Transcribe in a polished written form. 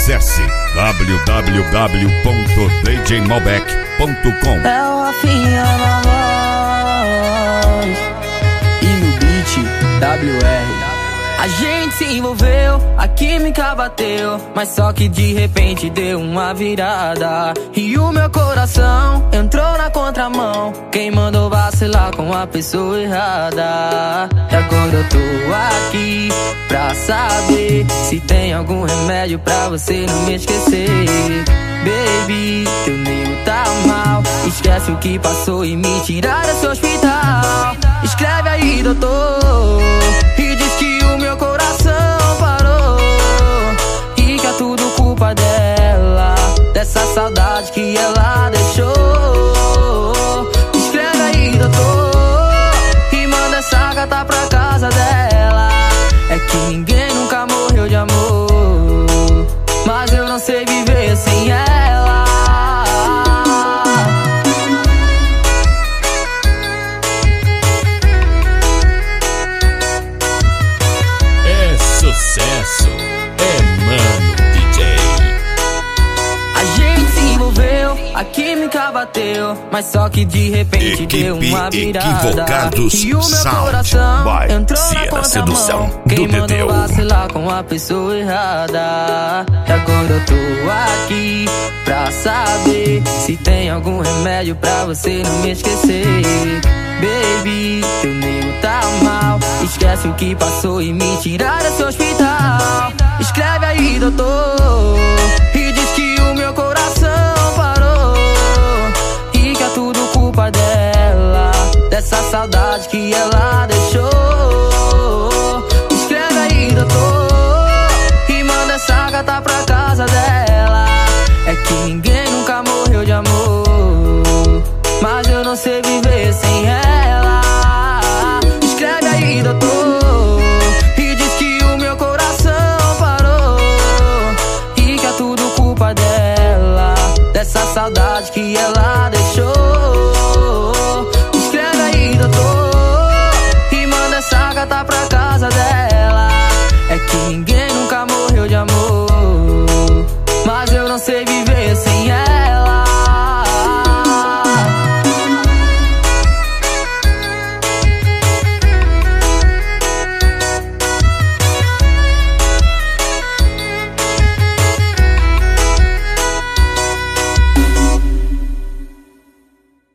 Acesse www.djmalbec.com. É o Rafinha na voz e no beat WR. A gente se envolveu, a química bateu, mas só que de repente deu uma virada e o meu coração entrou na contramão. Quem mandou vacilar com a pessoa errada? E agora eu tô aqui pra saber se tem algum remédio pra você não me esquecer. Baby, teu nego tá mal, esquece o que passou e me tirar desse hospital. Escreve aí, doutor, e diz que o meu coração parou e que é tudo culpa dela, dessa saudade que ela deixou. Escreve aí, doutor, e manda essa gata pra casa dela. É que ninguém nunca morreu de amor, mas eu não sei viver sem ela. É sucesso, é Mano DJ. A gente se envolveu, a química bateu, mas só que de repente deu uma virada Equivocados e o meu Sound coração by entrou na Ciara Sedução contramão. do Quem mandou Dedéu. vacilar com a pessoa errada? E agora eu tô aqui pra saber se tem algum remédio pra você não me esquecer. Baby, teu nego tá mal, esquece o que passou e me tirar desse hospital. Escreve aí, doutor,